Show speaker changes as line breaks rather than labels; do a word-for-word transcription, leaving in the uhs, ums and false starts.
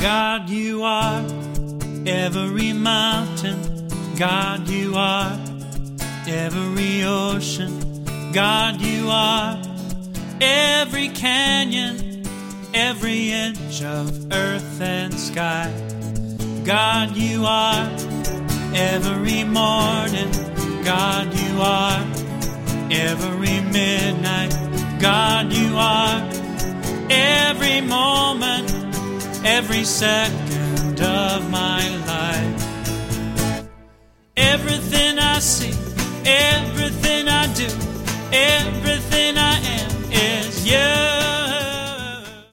God, you are every mountain. God, you are every ocean. God, you are every canyon, every inch of earth and sky. God, you are every morning. God, you are every midnight. God, you are every moment, every second of my